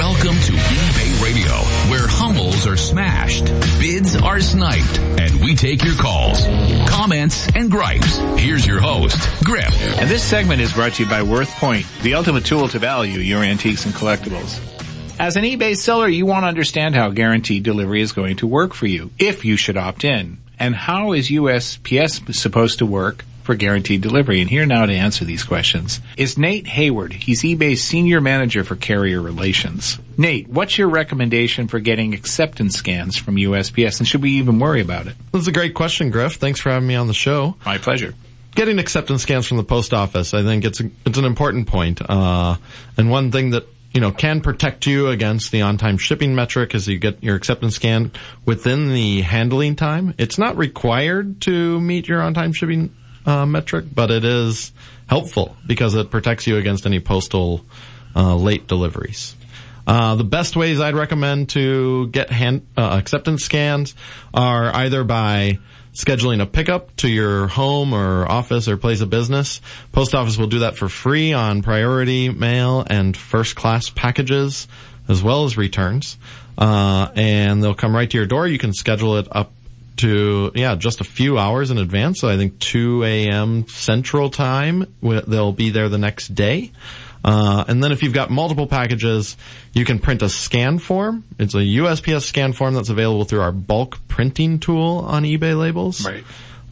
Welcome to eBay Radio, where Hummels are smashed, bids are sniped, and we take your calls, comments, and gripes. Here's your host, Griff. And this segment is brought to you by Worth Point, the ultimate tool to value your antiques and collectibles. As an eBay seller, you want to understand how guaranteed delivery is going to work for you, if you should opt in. And how is USPS supposed to work for guaranteed delivery? And here now to answer these questions is Nate Hayward. He's eBay's Senior Manager for Carrier Relations. Nate, what's your recommendation for getting acceptance scans from USPS, and should we even worry about it? That's a great question, Griff. Thanks for having me on the show. My pleasure. Getting acceptance scans from the post office, I think it's an important point. And one thing that can protect you against the on-time shipping metric is you get your acceptance scan within the handling time. It's not required to meet your on-time shipping metric, but it is helpful because it protects you against any postal late deliveries. The best ways I'd recommend to get acceptance scans are either by scheduling a pickup to your home or office or place of business. Post office will do that for free on priority mail and first class packages, as well as returns. And they'll come right to your door. You can schedule it up to, just a few hours in advance. So I think 2 a.m. Central Time, they'll be there the next day. And then if you've got multiple packages, you can print a scan form. It's a USPS scan form that's available through our bulk printing tool on eBay labels. Right.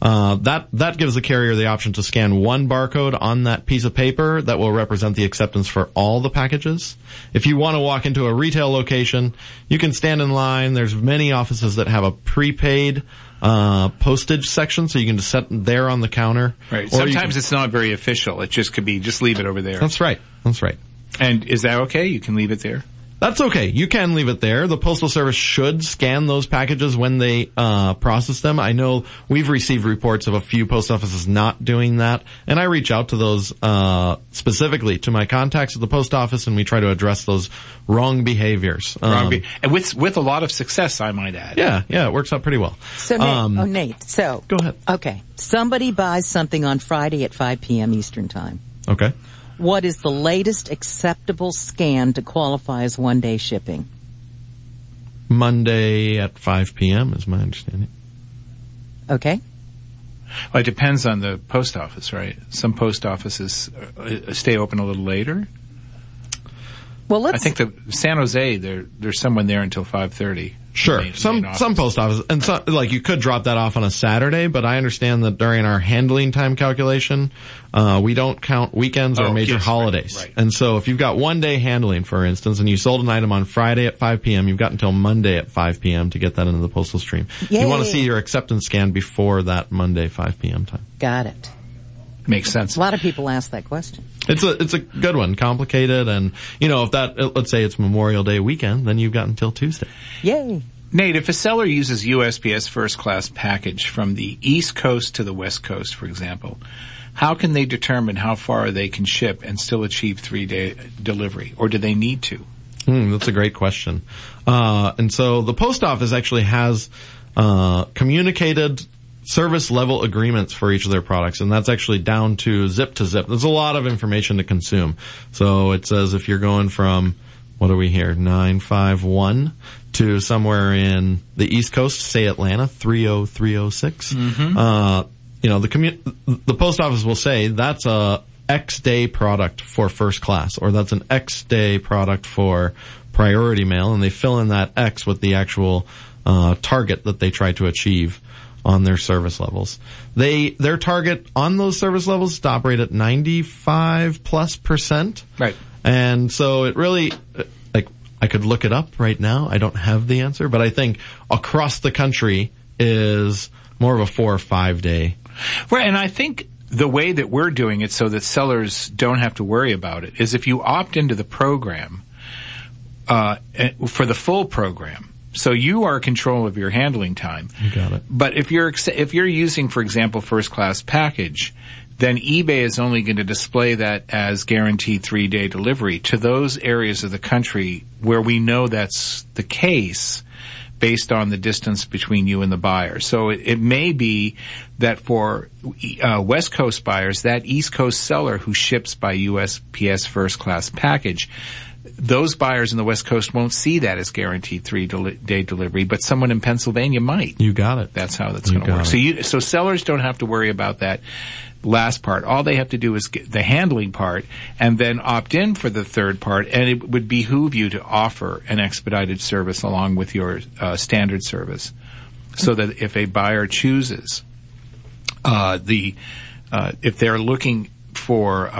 That gives the carrier the option to scan one barcode on that piece of paper that will represent the acceptance for all the packages. If you want to walk into a retail location, you can stand in line. There's many offices that have a prepaid postage section, so you can just set there on the counter. Right. Sometimes it's not very official. It just could be, just leave it over there. That's right. And is that okay? You can leave it there? That's okay. You can leave it there. The Postal Service should scan those packages when they process them. I know we've received reports of a few post offices not doing that, and I reach out to those specifically to my contacts at the post office, and we try to address those wrong behaviors. And with a lot of success, I might add. Yeah, it works out pretty well. So, Nate, go ahead. Okay. Somebody buys something on Friday at 5 p.m. Eastern Time. Okay. What is the latest acceptable scan to qualify as one-day shipping? Monday at 5 p.m. is my understanding. Okay. Well, it depends on the post office, right? Some post offices stay open a little later. Well, I think the San Jose, there's someone there until 5:30. Sure. Some post offices, and some, you could drop that off on a Saturday, but I understand that during our handling time calculation, we don't count weekends or major holidays. Right. And so if you've got one day handling, for instance, and you sold an item on Friday at 5 p.m., you've got until Monday at 5 p.m. to get that into the postal stream. Yay. You want to see your acceptance scan before that Monday 5 p.m. time. Got it. Makes sense. A lot of people ask that question. It's a good one, complicated, and if let's say it's Memorial Day weekend, then you've got until Tuesday. Yay. Nate, if a seller uses USPS first class package from the East Coast to the West Coast, for example, how can they determine how far they can ship and still achieve 3-day delivery, or do they need to? That's a great question. And so the post office actually has communicated service level agreements for each of their products, and that's actually down to zip. There's a lot of information to consume. So it says if you're going from, what are we here, 951 to somewhere in the East Coast, say Atlanta, 30306. The post office will say that's a X day product for first class, or that's an X day product for priority mail, and they fill in that X with the actual target that they try to achieve on their service levels. Their target on those service levels is to operate at 95+%. Right. And so it really, I could look it up right now. I don't have the answer, but I think across the country is more of a 4 or 5 day. Right, and I think the way that we're doing it so that sellers don't have to worry about it is if you opt into the program, for the full program, so you are in control of your handling time. You got it. But if you're using, for example, first class package, then eBay is only going to display that as guaranteed 3-day delivery to those areas of the country where we know that's the case based on the distance between you and the buyer. So it may be that for West Coast buyers, that East Coast seller who ships by USPS first class package, those buyers in the West Coast won't see that as guaranteed 3-day delivery, but someone in Pennsylvania might. You got it. That's how that's going to work. So sellers don't have to worry about that last part. All they have to do is get the handling part and then opt in for the third part, and it would behoove you to offer an expedited service along with your standard service, so that if a buyer chooses if they're looking for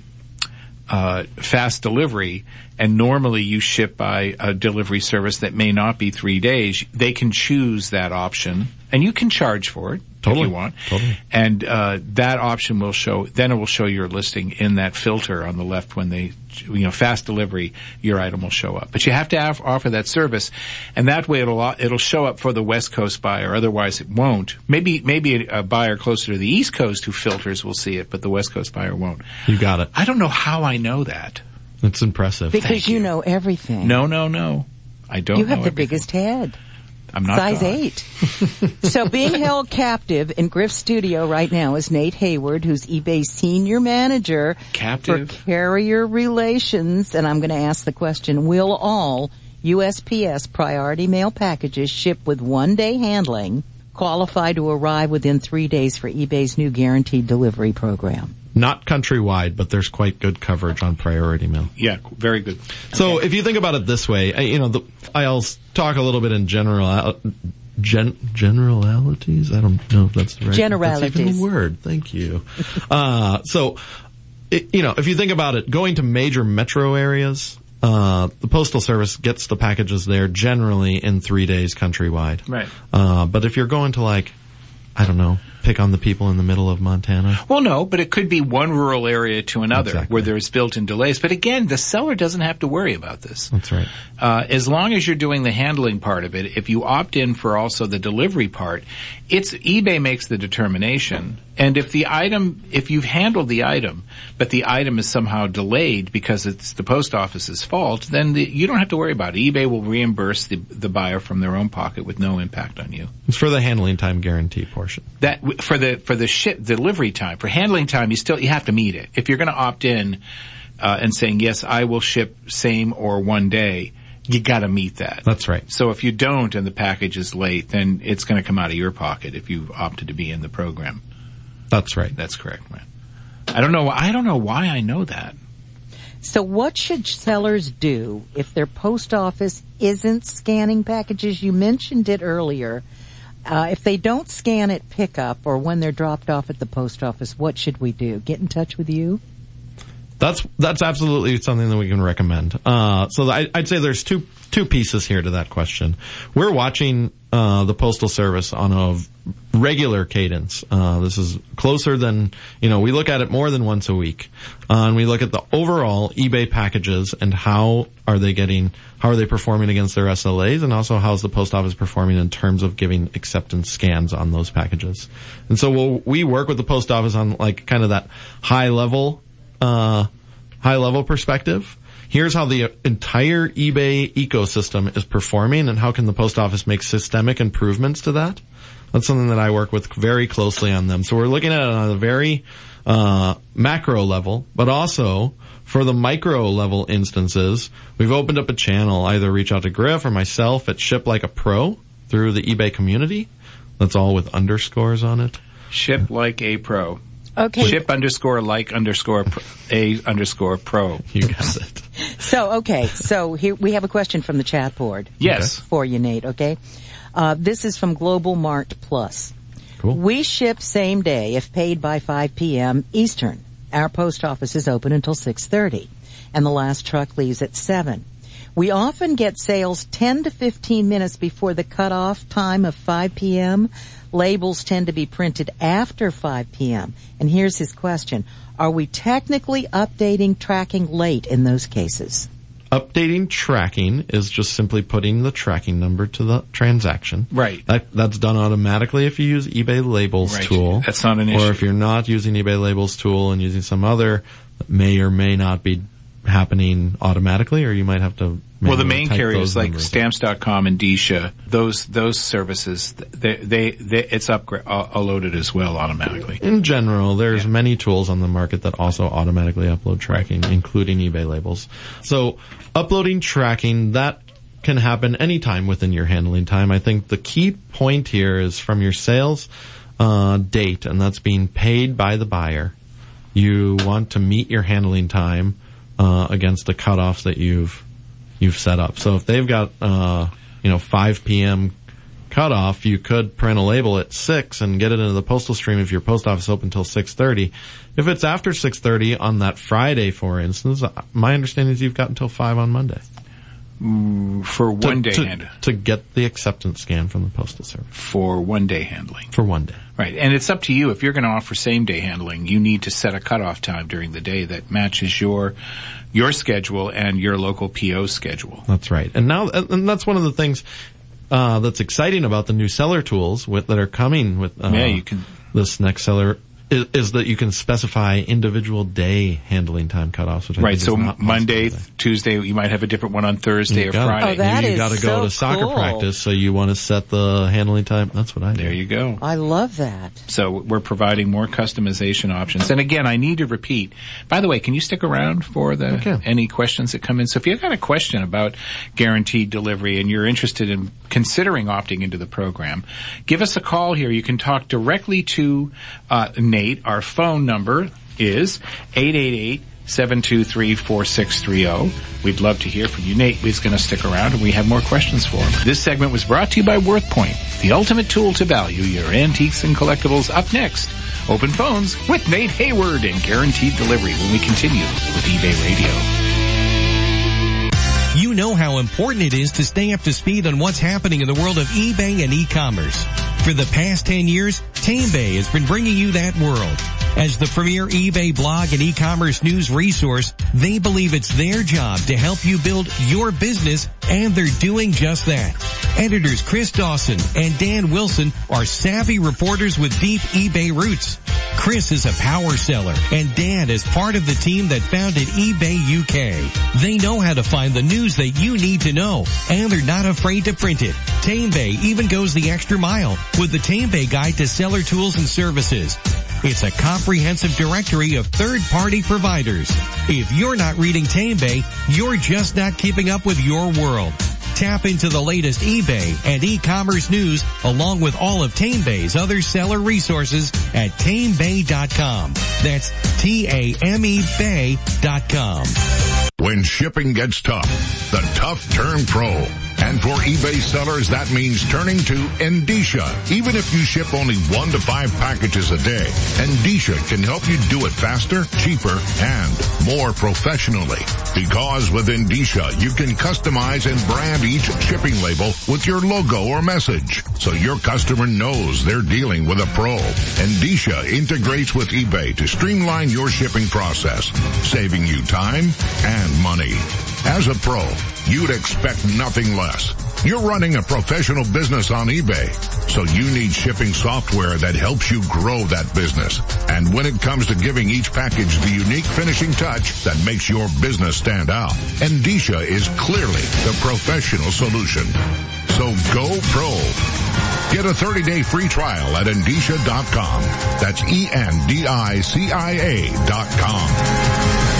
fast delivery, and normally you ship by a delivery service that may not be 3 days, they can choose that option, and you can charge for it if you want. Totally. And that option will show. Then it will show your listing in that filter on the left when they, fast delivery. Your item will show up, but you have to offer that service, and that way it'll show up for the West Coast buyer. Otherwise, it won't. Maybe a buyer closer to the East Coast who filters will see it, but the West Coast buyer won't. You got it. I don't know how I know that. It's impressive. Because you know everything. No. I don't know You have the everything. biggest head. I'm not Size God. 8. So being held captive in Griff's studio right now is Nate Hayward, who's eBay's senior manager Captive? for carrier relations. And I'm going to ask the question, will all USPS priority mail packages shipped with 1-day handling qualify to arrive within 3 days for eBay's new guaranteed delivery program? Not countrywide, but there's quite good coverage on priority mail. Yeah, very good. So if you think about it this way, I'll talk a little bit in generalities. I don't know if that's the right. Generalities. That's even a word. Thank you. If you think about it, going to major metro areas, the Postal Service gets the packages there generally in 3 days countrywide. Right. But if you're going to pick on the people in the middle of Montana. Well, no, but it could be one rural area to another Exactly. where there's built-in delays. But again, the seller doesn't have to worry about this. That's right. As long as you're doing the handling part of it, if you opt in for also the delivery part, eBay makes the determination. And if you've handled the item, but the item is somehow delayed because it's the post office's fault, then you don't have to worry about it. eBay will reimburse the buyer from their own pocket with no impact on you. It's for the handling time guarantee portion. That for the ship delivery time, for handling time, you have to meet it. If you're going to opt in and saying yes, I will ship same or 1 day, you got to meet that. That's right. So if you don't and the package is late, then it's going to come out of your pocket if you've opted to be in the program. That's right. That's correct, man. I don't know why I know that. So what should sellers do if their post office isn't scanning packages? You mentioned it earlier. If they don't scan at pickup or when they're dropped off at the post office, what should we do? Get in touch with you? That's absolutely something that we can recommend. So I'd say there's two pieces here to that question. We're watching the Postal Service on a regular cadence. This is closer than, we look at it more than once a week. And we look at the overall eBay packages and how are they performing against their SLAs, and also how's the post office performing in terms of giving acceptance scans on those packages. And so we work with the post office on kind of that high level perspective. Here's how the entire eBay ecosystem is performing, and how can the post office make systemic improvements to that. That's something that I work with very closely on them. So we're looking at it on a very macro level, but also for the micro level instances, we've opened up a channel. Either reach out to Griff or myself at Ship Like a Pro through the eBay community. That's all with underscores on it. Ship Like a Pro. Okay. Ship _like_a_pro. You got it. So here we have a question from the chat board. Yes. For you, Nate, okay? This is from Global Mart Plus. Cool. We ship same day if paid by 5 p.m. Eastern. Our post office is open until 6:30, and the last truck leaves at 7. We often get sales 10 to 15 minutes before the cutoff time of 5 p.m. Labels tend to be printed after 5 p.m. And here's his question. Are we technically updating tracking late in those cases? Updating tracking is just simply putting the tracking number to the transaction. Right. That's done automatically if you use eBay Labels tool. That's not an issue. Or if you're not using eBay Labels tool and using some other that may or may not be happening automatically, or you might have to. Well, the main type carriers those like numbers. Stamps.com and Disha, those services, it's loaded as well automatically. In general, there's many tools on the market that also automatically upload tracking, including eBay labels. So uploading tracking, that can happen anytime within your handling time. I think the key point here is from your sales date, and that's being paid by the buyer. You want to meet your handling time against the cutoffs that you've set up. So if they've got 5 p.m. cutoff, you could print a label at 6 and get it into the postal stream if your post office is open until 6:30. If it's after 6:30 on that Friday, for instance, my understanding is you've got until 5 on Monday. For one day handling. To get the acceptance scan from the postal service. For one day handling. For one day. Right. And it's up to you. If you're going to offer same day handling, you need to set a cutoff time during the day that matches your schedule and your local PO schedule. That's right. And that's one of the things that's exciting about the new seller tools that are coming with this next seller is that you can specify individual day handling time cutoffs. Which I think so is not Monday, possible. Tuesday, you might have a different one on Thursday or Friday. Oh, that you is got to go so to soccer cool. practice, so you want to set the handling time. That's what I do. There you go. I love that. So we're providing more customization options. And again, I need to repeat. By the way, can you stick around for any questions that come in? So if you've got a question about guaranteed delivery and you're interested in considering opting into the program, give us a call here. You can talk directly to Nate. Our phone number is 888-723-4630. We'd love to hear from you. Nate is going to stick around, and we have more questions for him. This segment was brought to you by WorthPoint, the ultimate tool to value your antiques and collectibles. Up next, Open Phones with Nate Hayward and Guaranteed Delivery when we continue with eBay Radio. You know how important it is to stay up to speed on what's happening in the world of eBay and e-commerce. For the past 10 years, TameBay has been bringing you that world. As the premier eBay blog and e-commerce news resource, they believe it's their job to help you build your business, and they're doing just that. Editors Chris Dawson and Dan Wilson are savvy reporters with deep eBay roots. Chris is a power seller, and Dan is part of the team that founded eBay UK. They know how to find the news that you need to know, and they're not afraid to print it. TameBay even goes the extra mile with the TameBay Guide to Seller Tools and Services. It's a comprehensive directory of third-party providers. If you're not reading TameBay, you're just not keeping up with your world. Tap into the latest eBay and e-commerce news along with all of TameBay's other seller resources at TameBay.com. That's TAMEBay.com. When shipping gets tough, the tough turn pro. And for eBay sellers, that means turning to Endicia. Even if you ship only 1 to 5 packages a day, Endicia can help you do it faster, cheaper, and more professionally. Because with Endicia, you can customize and brand each shipping label with your logo or message, so your customer knows they're dealing with a pro. Endicia integrates with eBay to streamline your shipping process, saving you time and money. As a pro, you'd expect nothing less. You're running a professional business on eBay, so you need shipping software that helps you grow that business. And when it comes to giving each package the unique finishing touch that makes your business stand out, Endicia is clearly the professional solution. So go pro. Get a 30-day free trial at Endicia.com. That's ENDICIA.com.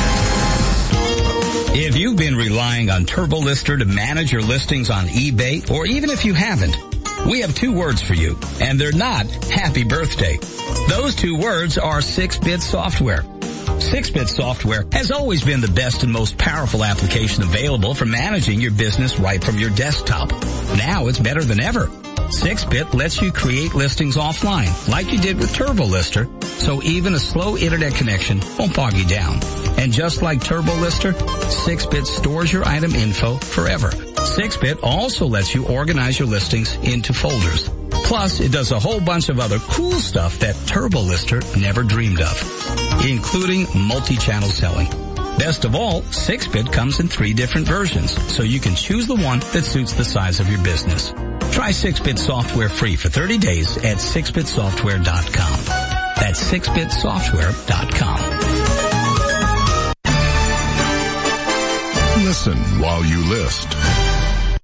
If you've been relying on TurboLister to manage your listings on eBay, or even if you haven't, we have 2 words for you, and they're not happy birthday. Those 2 words are 6-Bit Software. 6-Bit Software has always been the best and most powerful application available for managing your business right from your desktop. Now it's better than ever. 6-Bit lets you create listings offline, like you did with TurboLister, so even a slow internet connection won't bog you down. And just like TurboLister, 6-Bit stores your item info forever. 6-Bit also lets you organize your listings into folders. Plus, it does a whole bunch of other cool stuff that TurboLister never dreamed of, including multi-channel selling. Best of all, 6-Bit comes in 3 different versions, so you can choose the one that suits the size of your business. Try 6-Bit Software free for 30 days at 6bitsoftware.com. That's 6bitsoftware.com. Listen while you list.